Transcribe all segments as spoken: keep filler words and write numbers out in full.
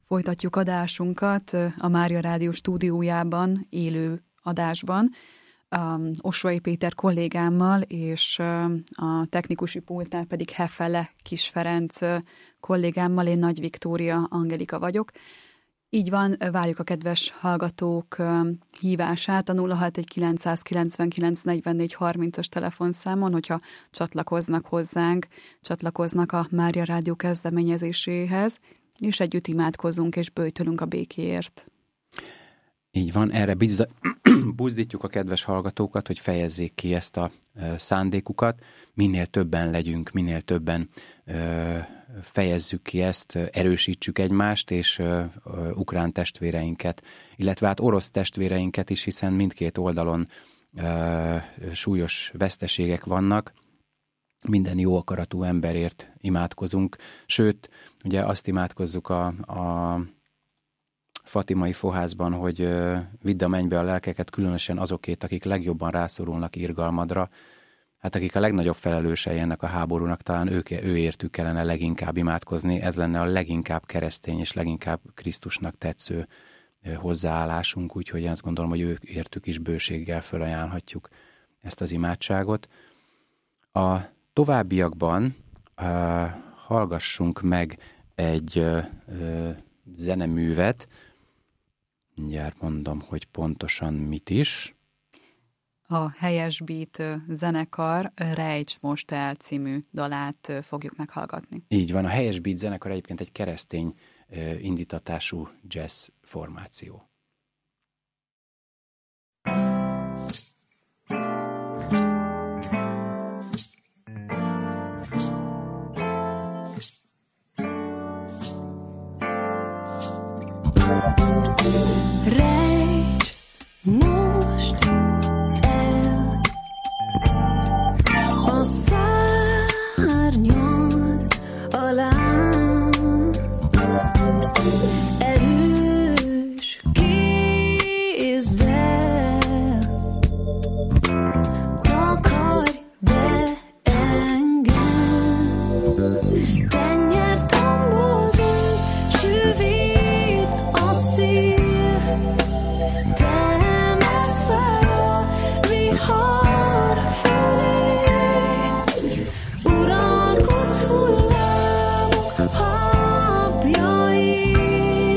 Folytatjuk adásunkat a Mária Rádió stúdiójában, élő adásban, um, Osvai Péter kollégámmal, és um, a technikusi pultnál pedig Hefele Kis Ferenc kollégámmal, én Nagy Viktória Angelika vagyok. Így van, várjuk a kedves hallgatók um, hívását a nulla hat kilenc kilencvenkilenc negyvennégy harmincas telefonszámon, hogyha csatlakoznak hozzánk, csatlakoznak a Mária Rádió kezdeményezéséhez, és együtt imádkozunk és böjtölünk a békéért. Így van, erre bizza, buzdítjuk a kedves hallgatókat, hogy fejezzék ki ezt a e, szándékukat, minél többen legyünk, minél többen e, fejezzük ki ezt, erősítsük egymást, és e, ukrán testvéreinket, illetve hát orosz testvéreinket is, hiszen mindkét oldalon e, súlyos veszteségek vannak. Minden jó akaratú emberért imádkozunk, sőt, ugye azt imádkozzuk a, a fatimai fohászban, hogy uh, vidd a mennybe a lelkeket, különösen azokét, akik legjobban rászorulnak irgalmadra, hát akik a legnagyobb felelősei ennek a háborúnak, talán ők, ő értük kellene leginkább imádkozni, ez lenne a leginkább keresztény és leginkább Krisztusnak tetsző uh, hozzáállásunk, úgyhogy én azt gondolom, hogy ők értük is bőséggel fölajánlhatjuk ezt az imádságot. A továbbiakban uh, hallgassunk meg egy uh, uh, zeneművet, mindjárt mondom, hogy pontosan mit is. A Helyes Beat zenekar Rejts most el című dalát fogjuk meghallgatni. Így van, a Helyes Beat zenekar egyébként egy keresztény uh, indítatású jazz formáció. Rejts most el a szárnyad alá, erős kézzel takarj be engem, tenyér tombozó, süvít a szív. Temesz fel a vihar felé, uralkodsz hullámok habjain.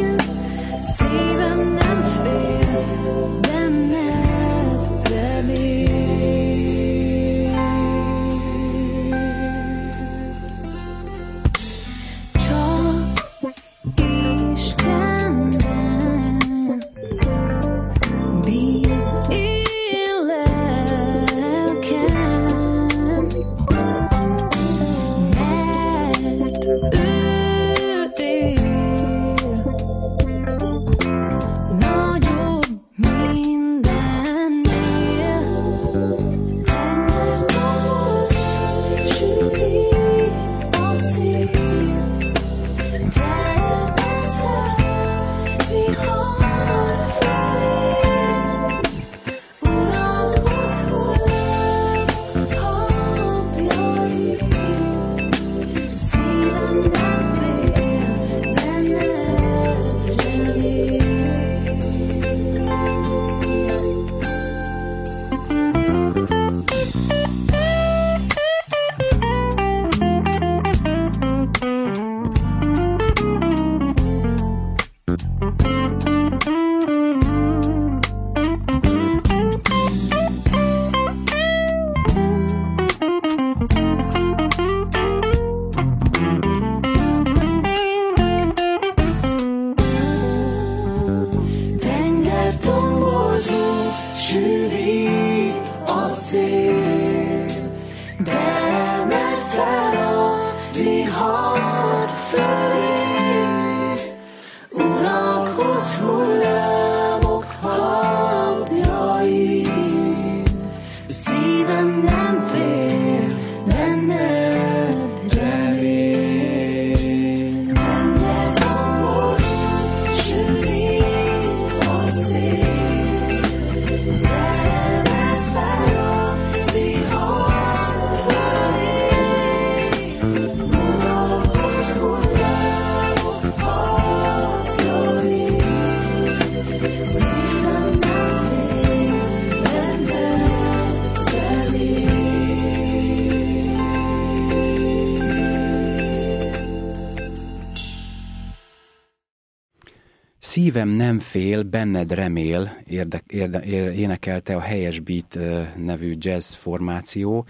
Szívem nem fél, benned remél, érde, érde, énekelte a Helyes Beat nevű jazz formáció.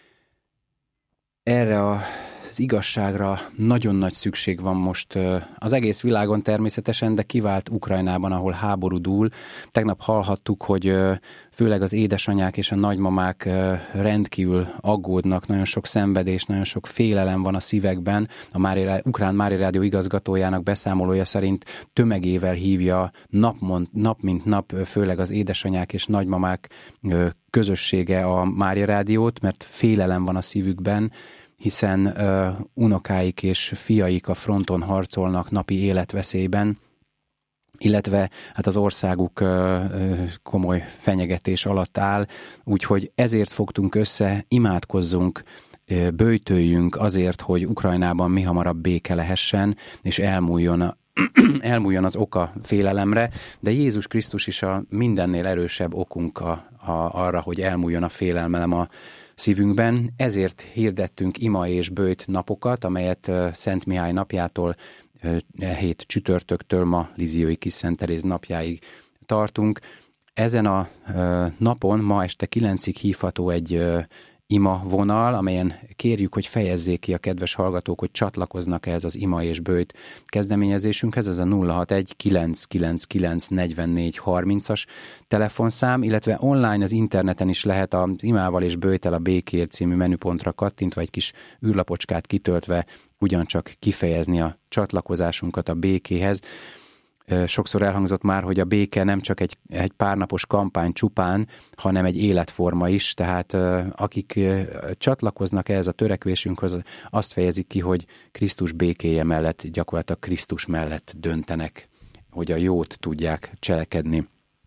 Erre a az igazságra nagyon nagy szükség van most az egész világon természetesen, de kivált Ukrajnában, ahol háború dúl. Tegnap hallhattuk, hogy főleg az édesanyák és a nagymamák rendkívül aggódnak, nagyon sok szenvedés, nagyon sok félelem van a szívekben. A Mária, Ukrán Mária Rádió igazgatójának beszámolója szerint tömegével hívja nap, nap mint nap, főleg az édesanyák és nagymamák közössége a Mária Rádiót, mert félelem van a szívükben, hiszen uh, unokáik és fiaik a fronton harcolnak napi életveszélyben, illetve hát az országuk uh, komoly fenyegetés alatt áll, úgyhogy ezért fogtunk össze, imádkozzunk, uh, böjtöljünk azért, hogy Ukrajnában mihamarabb béke lehessen, és elmúljon a elmúljon az oka félelemre, de Jézus Krisztus is a mindennél erősebb okunk a, a, arra, hogy elmúljon a félelmelem a szívünkben. Ezért hirdettünk ima és böjt napokat, amelyet Szent Mihály napjától, e hét csütörtöktől ma Liziói Kis Szent Teréz napjáig tartunk. Ezen a napon ma este kilencig hívható egy ima vonal, amelyen kérjük, hogy fejezzék ki a kedves hallgatók, hogy csatlakoznak ehhez az ima és böjt kezdeményezésünkhez. Ez a nulla hatvanegy kilenc kilenc kilenc negyvennégy harmincas telefonszám, illetve online az interneten is lehet az imával és böjttel a békért című menüpontra kattintva, egy kis űrlapocskát kitöltve ugyancsak kifejezni a csatlakozásunkat a békéhez. Sokszor elhangzott már, hogy a béke nem csak egy, egy párnapos kampány csupán, hanem egy életforma is, tehát akik csatlakoznak ehhez a törekvésünkhöz, azt fejezik ki, hogy Krisztus békéje mellett, gyakorlatilag Krisztus mellett döntenek, hogy a jót tudják cselekedni.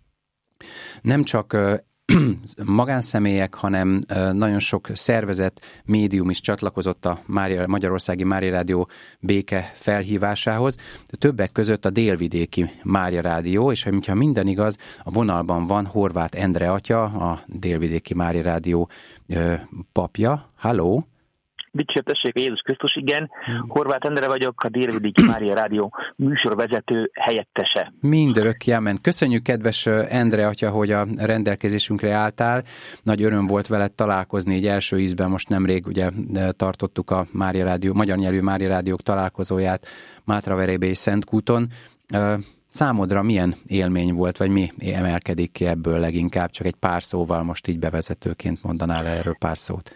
Nem csak magánszemélyek, hanem nagyon sok szervezet, médium is csatlakozott a Mária, Magyarországi Mária Rádió béke felhívásához. Többek között a Délvidéki Mária Rádió, és ha minden igaz, a vonalban van Horváth Endre atya, a Délvidéki Mária Rádió papja. Halló! Dicsértessék a Jézus Krisztus, igen. Horváth Endre vagyok, a Délvidéki Mária Rádió műsorvezető helyettese. Mindörökké amen. Köszönjük, kedves Endre atya, hogy a rendelkezésünkre álltál. Nagy öröm volt veled találkozni, így első ízben most nemrég ugye tartottuk a Mária Rádió, magyar nyelvű Mária Rádiók találkozóját Mátraverében és Szentkúton. Számodra milyen élmény volt, vagy mi emelkedik ki ebből leginkább? Csak egy pár szóval most így bevezetőként mondanál erről pár szót.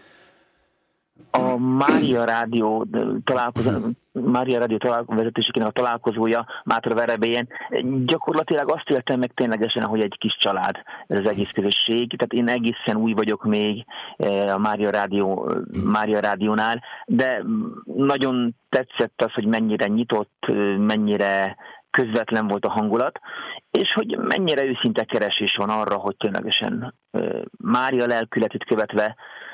A Mária Rádió találkozó, Mária Rádió vezetésének a találkozója Mátravereben gyakorlatilag azt éltem meg ténylegesen, hogy egy kis család ez az egész közösség. Tehát én egészen új vagyok még a Mária Rádió, Mária Rádiónál, de nagyon tetszett az, hogy mennyire nyitott, mennyire közvetlen volt a hangulat, és hogy mennyire őszinte keresés van arra, hogy ténylegesen Mária lelkületét követve,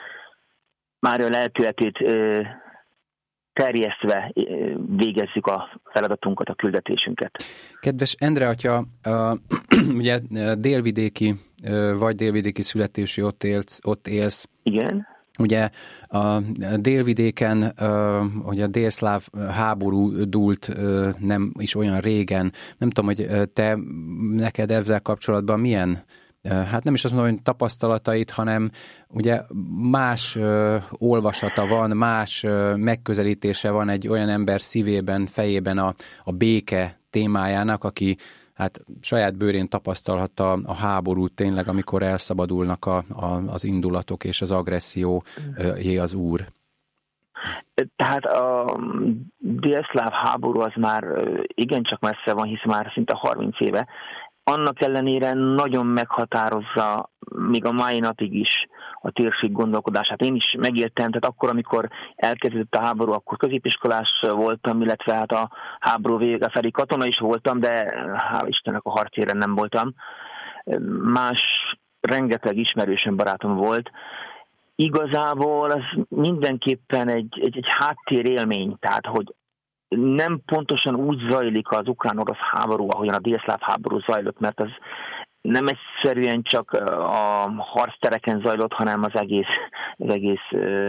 Mária lelkületét ö, terjesztve ö, végezzük a feladatunkat, a küldetésünket. Kedves Endre atya, uh, ugye délvidéki, uh, vagy délvidéki születési ott élsz, ott élsz. Igen. Ugye a délvidéken, uh, hogy a délszláv háború dúlt uh, nem is olyan régen. Nem tudom, hogy te neked ezzel kapcsolatban milyen, hát nem is azt mondom, hogy tapasztalatait, hanem ugye más ö, olvasata van, más ö, megközelítése van egy olyan ember szívében, fejében a, a béke témájának, aki hát saját bőrén tapasztalhatta a háborút tényleg, amikor elszabadulnak a, a, az indulatok és az agresszió jé az Úr. Tehát a délszláv háború az már igencsak messze van, hisz már szinte harminc éve. Annak ellenére nagyon meghatározza még a mai napig is a térség gondolkodását. Én is megéltem, tehát akkor, amikor elkezdődött a háború, akkor középiskolás voltam, illetve hát a háború vége felé katona is voltam, de hál' Istennek a harcéren nem voltam. Más rengeteg ismerősöm, barátom volt. Igazából ez mindenképpen egy, egy, egy háttérélmény, tehát hogy nem pontosan úgy zajlik az ukrán-orosz háború, ahogyan a délszláv háború zajlott, mert az nem egyszerűen csak a harctereken zajlott, hanem az egész, az egész uh,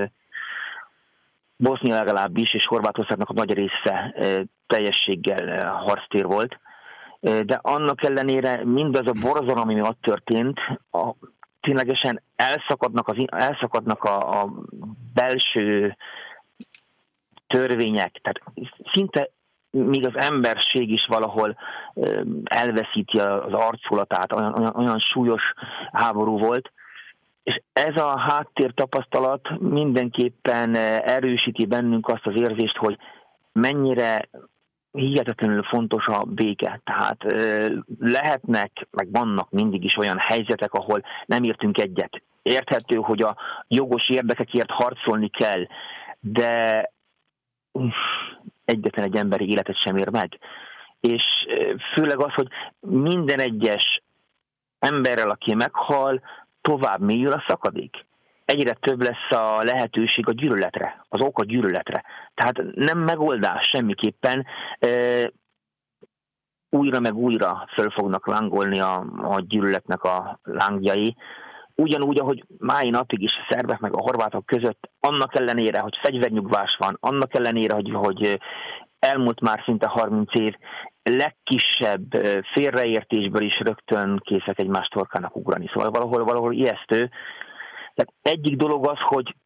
Bosznia legalábbis, és Horvátországnak a nagy része uh, teljességgel uh, harctér volt. de annak ellenére mindaz a borzalom, ami ott történt, a, ténylegesen elszakadnak, az, elszakadnak a, a belső törvények, tehát szinte még az emberség is valahol elveszíti az arculatát, olyan, olyan, olyan súlyos háború volt, és ez a háttér tapasztalat mindenképpen erősíti bennünk azt az érzést, hogy mennyire hihetetlenül fontos a béke. Tehát lehetnek, meg vannak mindig is olyan helyzetek, ahol nem értünk egyet. Érthető, hogy a jogos érdekekért harcolni kell, de egyetlen egy emberi életet sem ér meg. És főleg az, hogy minden egyes emberrel, aki meghal, tovább mélyül a szakadék. Egyre több lesz a lehetőség a gyűlöletre, az ok a gyűlöletre. Tehát nem megoldás semmiképpen. E, újra meg újra föl fognak lángolni a, a gyűlöletnek a lángjai. Ugyanúgy, ahogy mai napig is a szerbek meg a horvátok között, annak ellenére, hogy fegyvernyugvás van, annak ellenére, hogy, hogy elmúlt már szinte harminc év, legkisebb félreértésből is rögtön készek egymás torkának ugrani. Szóval valahol, valahol ijesztő. Tehát egyik dolog az, hogy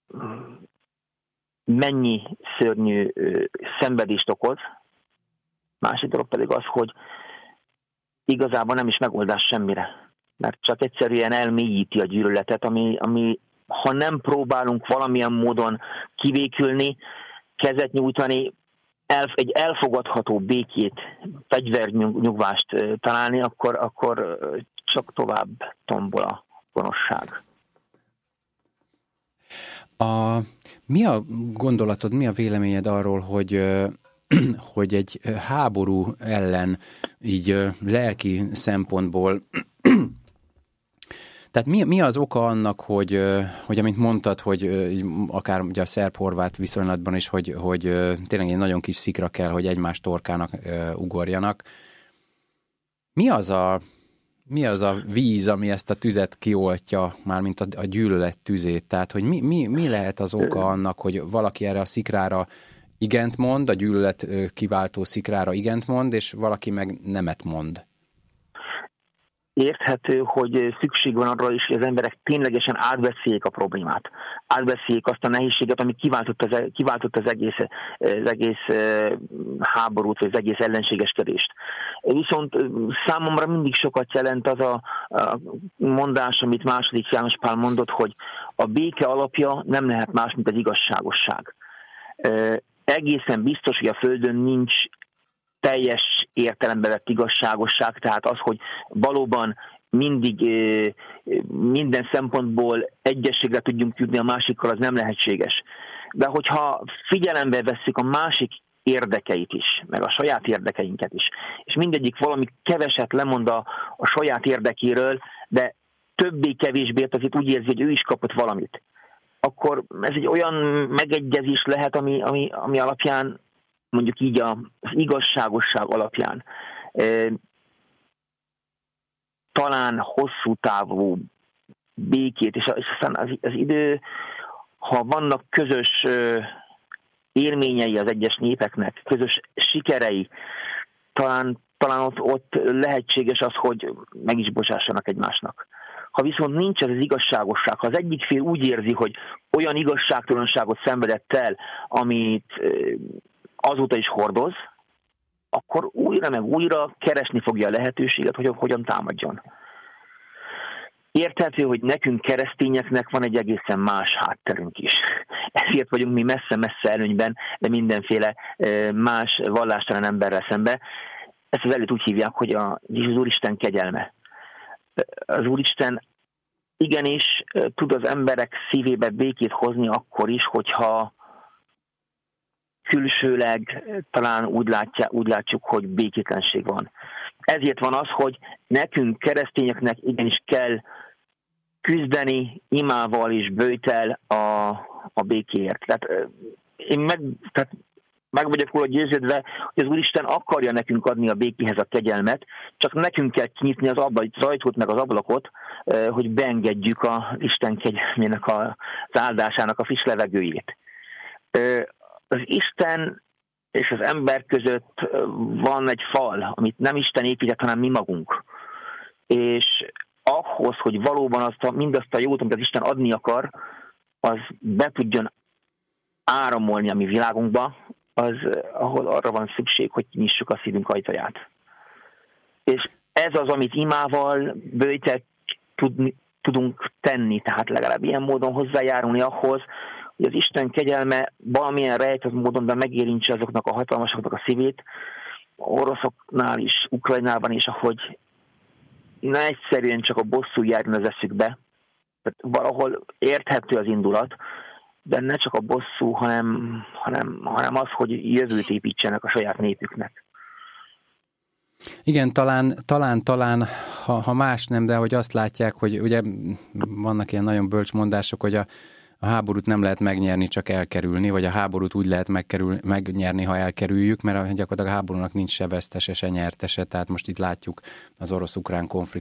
mennyi szörnyű szenvedést okoz, másik dolog pedig az, hogy igazából nem is megoldás semmire. Mert csak egyszerűen elmélyíti a gyűlöletet, ami, ami ha nem próbálunk valamilyen módon kivékülni, kezet nyújtani, el, egy elfogadható békét, fegyvernyugvást találni, akkor, akkor csak tovább tombol a gonoszság. A, mi a gondolatod, mi a véleményed arról, hogy, hogy egy háború ellen így lelki szempontból, tehát mi, mi az oka annak, hogy, hogy amint mondtad, hogy akár ugye a szerb-horvát viszonylatban is, hogy, hogy tényleg egy nagyon kis szikra kell, hogy egymás torkának ugorjanak. Mi az a Mi az a víz, ami ezt a tüzet kioltja, mármint a, a gyűlölet tüzét? Tehát, hogy mi, mi, mi lehet az oka annak, hogy valaki erre a szikrára igent mond, a gyűlölet kiváltó szikrára igent mond, és valaki meg nemet mond? Érthető, hogy szükség van arra is, hogy az emberek ténylegesen átbeszéljék a problémát. Átbeszéljék azt a nehézséget, ami kiváltott az, kiváltott az egész, az egész háborút, vagy az egész ellenségeskedést. Viszont számomra mindig sokat jelent az a, a mondás, amit második János Pál mondott, hogy a béke alapja nem lehet más, mint az igazságosság. Egészen biztos, hogy a Földön nincs teljes értelembe vett igazságosság, tehát az, hogy valóban mindig minden szempontból egyességre tudjunk jutni a másikkal, az nem lehetséges. De hogyha figyelembe vesszük a másik érdekeit is, meg a saját érdekeinket is, és mindegyik valami keveset lemond a, a saját érdekéről, de többé-kevésbé azért úgy érzi, hogy ő is kapott valamit, akkor ez egy olyan megegyezés lehet, ami, ami, ami alapján mondjuk így az igazságosság alapján e, talán hosszú távú békét, és, és aztán az, az idő, ha vannak közös e, élményei az egyes népeknek, közös sikerei, talán, talán ott, ott lehetséges az, hogy meg is bocsássanak egymásnak. Ha viszont nincs ez az igazságosság, ha az egyik fél úgy érzi, hogy olyan igazságtalanságot szenvedett el, amit e, azóta is hordoz, akkor újra meg újra keresni fogja a lehetőséget, hogy hogyan támadjon. Érthető, hogy nekünk keresztényeknek van egy egészen más hátterünk is. Ezért vagyunk mi messze-messze előnyben, de mindenféle más vallástalan emberrel szembe. Ezt az előtt úgy hívják, hogy a, az Úristen kegyelme. Az Úristen igenis tud az emberek szívébe békét hozni akkor is, hogyha külsőleg talán úgy, látja, úgy látjuk, hogy békétlenség van. Ezért van az, hogy nekünk, keresztényeknek igenis kell küzdeni imával és böjtel a, a békéért. Tehát én meg, tehát meg vagyok róla győződve, hogy az Úristen akarja nekünk adni a békéhez a kegyelmet, csak nekünk kell kinyitni az, abla, az ajtót meg az ablakot, hogy beengedjük az Isten kegyelmének, az áldásának a friss levegőjét. Az Isten és az ember között van egy fal, amit nem Isten épített, hanem mi magunk. És ahhoz, hogy valóban azt a, mindazt a jót, amit az Isten adni akar, az be tudjon áramolni a mi világunkba, az, ahol arra van szükség, hogy nyissuk a szívünk ajtaját. És ez az, amit imával bőjtek tudni, tudunk tenni, tehát legalább ilyen módon hozzájárulni ahhoz, hogy az Isten kegyelme valamilyen rejtett módon, de megérintse azoknak a hatalmasoknak a szívét, oroszoknál is, Ukrajnában is, ahogy ne egyszerűen csak a bosszú járjon az eszükbe. Tehát valahol érthető az indulat, de ne csak a bosszú, hanem, hanem, hanem az, hogy jövőt építsenek a saját népüknek. Igen, talán, talán, talán ha, ha más nem, de hogy azt látják, hogy ugye vannak ilyen nagyon bölcs mondások, hogy a, a háborút nem lehet megnyerni, csak elkerülni, vagy a háborút úgy lehet megkerül, megnyerni, ha elkerüljük, mert gyakorlatilag a háborúnak nincs se vesztese, se nyertese, tehát most itt látjuk az orosz-ukrán konfliktus